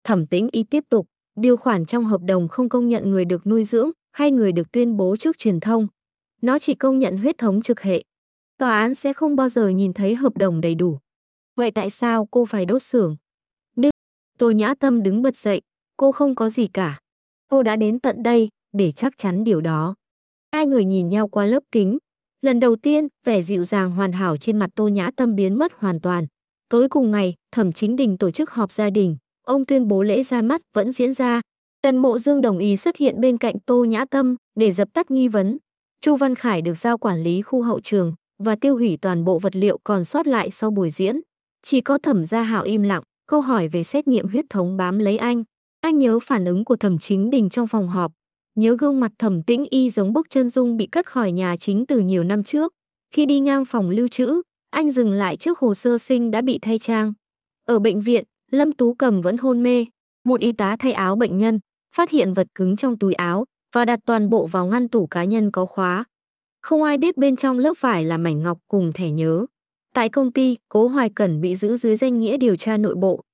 Thẩm Tĩnh Y tiếp tục, điều khoản trong hợp đồng không công nhận người được nuôi dưỡng hay người được tuyên bố trước truyền thông. Nó chỉ công nhận huyết thống trực hệ. Tòa án sẽ không bao giờ nhìn thấy hợp đồng đầy đủ. Vậy tại sao cô phải đốt xưởng? Nhưng Tô Nhã Tâm đứng bật dậy, cô không có gì cả. Cô đã đến tận đây để chắc chắn điều đó. Hai người nhìn nhau qua lớp kính. Lần đầu tiên, vẻ dịu dàng hoàn hảo trên mặt Tô Nhã Tâm biến mất hoàn toàn. Tối cùng ngày, Thẩm Chính Đình tổ chức họp gia đình. Ông tuyên bố lễ ra mắt vẫn diễn ra. Tần Mộ Dương đồng ý xuất hiện bên cạnh Tô Nhã Tâm để dập tắt nghi vấn. Chu Văn Khải được giao quản lý khu hậu trường và tiêu hủy toàn bộ vật liệu còn sót lại sau buổi diễn. Chỉ có Thẩm Gia Hạo im lặng, câu hỏi về xét nghiệm huyết thống bám lấy anh. Anh nhớ phản ứng của Thẩm Chính Đình trong phòng họp, nhớ gương mặt Thẩm Tĩnh Y giống bức chân dung bị cất khỏi nhà chính từ nhiều năm trước. Khi đi ngang phòng lưu trữ, anh dừng lại trước hồ sơ sinh đã bị thay trang. Ở bệnh viện, Lâm Tú Cầm vẫn hôn mê. Một y tá thay áo bệnh nhân, phát hiện vật cứng trong túi áo và đặt toàn bộ vào ngăn tủ cá nhân có khóa. Không ai biết bên trong lớp vải là mảnh ngọc cùng thẻ nhớ. Tại công ty, Cố Hoài Cẩn bị giữ dưới danh nghĩa điều tra nội bộ,